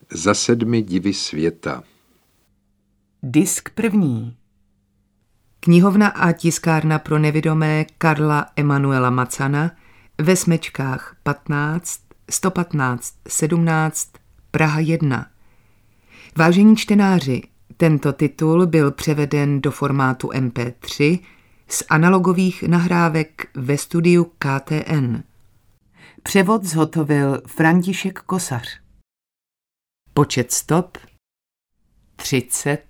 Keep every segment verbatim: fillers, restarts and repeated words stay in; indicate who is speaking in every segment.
Speaker 1: Za sedmi divy světa.
Speaker 2: Disk první. Knihovna a tiskárna pro nevidomé Karla Emanuela Macana ve Smečkách patnáct, sto patnáct, sedmnáct, Praha jedna. Vážení čtenáři, tento titul byl převeden do formátu em pé tři z analogových nahrávek ve studiu K T N. Převod zhotovil František Kosař. Počet stop třicet.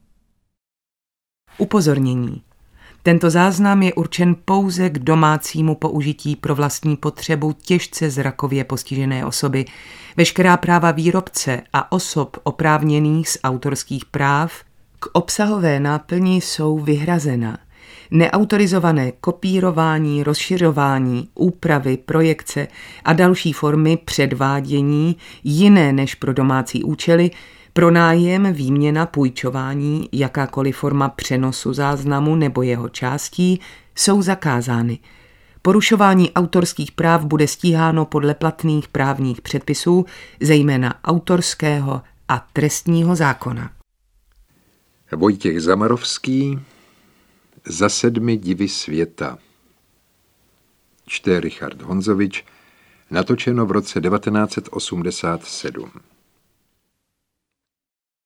Speaker 2: Upozornění. Tento záznam je určen pouze k domácímu použití pro vlastní potřebu těžce zrakově postižené osoby. Veškerá práva výrobce a osob oprávněných z autorských práv k obsahové náplni jsou vyhrazena. Neautorizované kopírování, rozšiřování, úpravy, projekce a další formy předvádění jiné než pro domácí účely, pronájem, výměna, půjčování, jakákoliv forma přenosu záznamu nebo jeho částí jsou zakázány. Porušování autorských práv bude stíháno podle platných právních předpisů, zejména autorského a trestního zákona.
Speaker 1: Vojtěch Zamarovský. Za sedmi divy světa. Čte Richard Honzovič, natočeno v roce devatenáct set osmdesát sedm.